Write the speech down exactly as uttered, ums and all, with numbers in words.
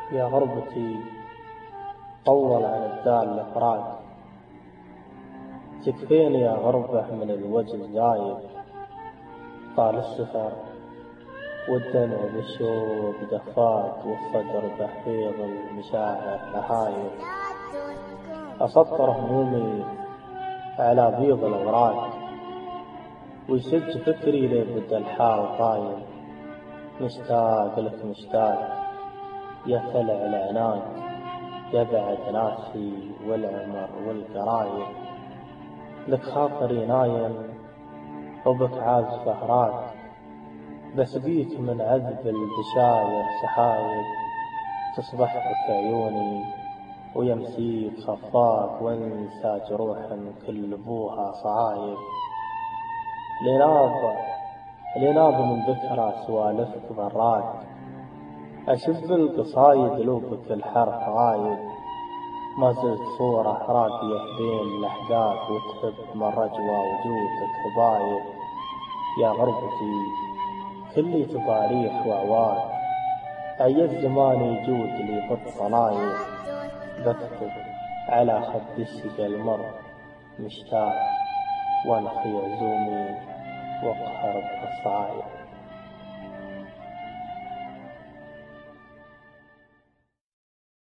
يا غربتي طول عن الدال الأفراق، تكفيني يا غربة من الوجه غايب. طال السفر والدمع بالشوق دفاك، والصدر بحفيظ المشاعر لهايب. أسطر همومي على بيض الأوراق، ويسج فكري لبدا الحال طايب. مشتاق لك مشتاق يا ثلع العناد، يبعد ناسي والعمر والقرايب. لك خاطري نايم وبك عازف أهراك، بسقيك من عذب البشاير سحايب. تصبح بك عيوني ويمسيك خفاك، وانسى جروح كل بوها صعايب. لناض لناض من ذكرى سوالفك براك، أشب القصايد لوبك الحرف غايب. ما زلت صورة راقية بين لحقاك، وتحب من رجوى وجودك هبايب. يا غربتي كلي تضاريح وعواك، أي الزمان يجود لي بالصلايب. بكتب على خد الشقا المر مشتاق، وانخي عزومي واقهر بقصايب.